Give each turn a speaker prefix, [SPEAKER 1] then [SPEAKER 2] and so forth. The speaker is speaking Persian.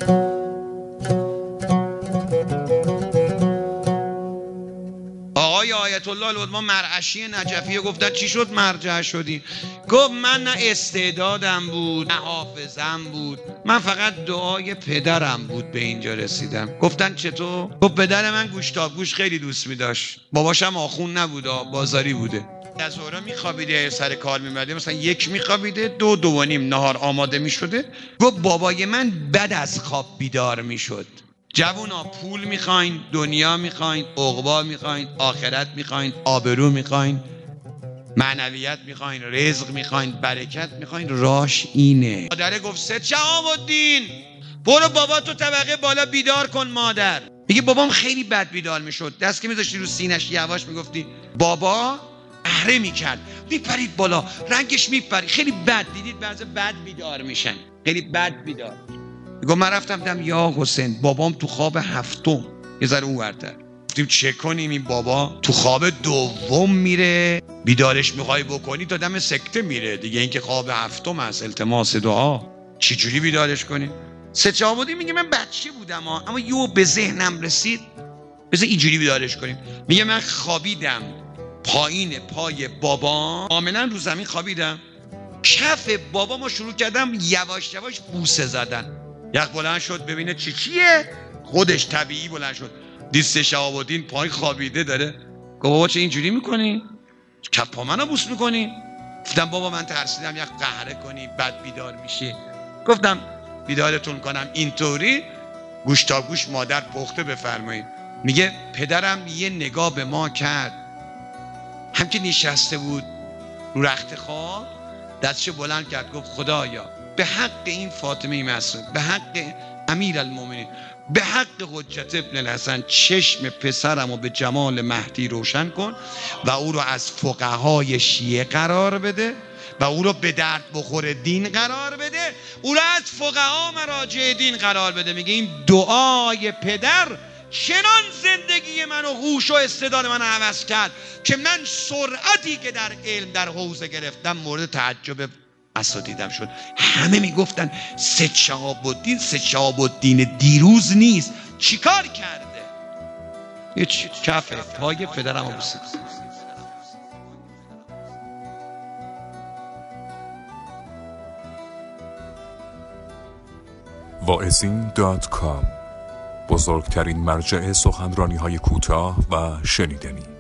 [SPEAKER 1] آقای آیت الله العظمی مرعشی نجفی گفتن چی شد مرجع شدی؟ گفت من نه استعدادم بود نه حافظم بود، من فقط دعای پدرم بود به اینجا رسیدم. گفتن چطور؟ گفت پدر من گوشتابگوش خیلی دوست می داشت، باباشم آخون نبوده، بازاری بوده. از ظهر میخوابیده، سر کار میمده، مثلا 1 میخوابیده، 2 2:30 نهار آماده میشده. گفت بابای من بعد از خواب بیدار میشد. جوونا پول میخواین، دنیا میخواین، عقبا میخواین، آخرت میخواین، آبرو میخواین، معنویت میخواین، رزق میخواین، برکت میخواین، راش اینه. مادره گفت سید شهاب الدین برو بابا تو طبقه بالا بیدار کن. مادر میگه بابام خیلی بد بیدار میشد، دست که میذاشتی رو سینش یواش میگفتی بابا، اهره میکرد، میپرید بالا، رنگش میپرید، خیلی بد. دیدید بعضی بد بیدار میشن، خیلی بد بیدار. میگم من رفتم دیدم یا حسین بابام تو خواب 7م یه ذره اونورتر. گفتیم چه کنیم این بابا تو خواب 2 میره، بیدارش میخوای بکنی تا دم سکته میره دیگه، این که خواب 7م هست، التماس دعا، چی جوری بیدارش کنیم؟ سید شهاب الدین میگه من بچه بودم اما یهو به ذهنم رسید بذار اینجوری بیدارش کنیم. میگه من خوابیدم پایین پای بابا، کاملا رو زمین خوابیدم، کف بابامو شروع کردم یواش یواش بوسه زدن. یک بلند شد ببینه چیه، خودش طبیعی بلند شد، دید سید شهاب الدین پایین خوابیده داره. گفت بابا چه اینجوری میکنی؟ کف پا منو بوس میکنی؟ گفتم بابا من ترسیدم یک قهره کنی بعد بیدار میشی. گفتم بیدارتون کنم اینطوری گوش تا گوش مادر پخته بفرمایید. میگه پدرم یه نگاه به ما کرد، هم که نشسته بود رو رخت خواب دستشو بلند کرد گفت خدایا به حق این فاطمه معصومه، به حق امیرالمومنین، به حق حجت ابن الحسن چشم پسرمو به جمال مهدی روشن کن و او رو از فقهای شیعه قرار بده و او رو به درد بخور دین قرار بده، او رو از فقها مراجع دین قرار بده. میگه این دعای پدر چنان زندگی منو هوش و استعداد منو عوض کرد که من سرعتی که در علم در حوزه گرفتم مورد تعجب اساتیدم شد. همه میگفتن سید شهاب الدین، سید شهاب الدین دیروز نیست، چیکار کرده؟ یه کف پای پدرم بوسید.
[SPEAKER 2] واعظین.com، بزرگترین مرجع سخنرانی‌های کوتاه و شنیدنی.